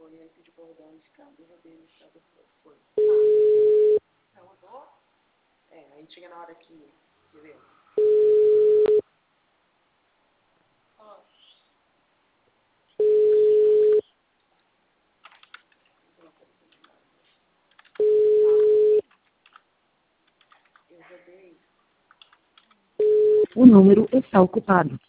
Foi, aí pediu pra rodar no escada, eu rodei no escada e foi. Rodou? Aí chega na hora que, entendeu? O número está ocupado.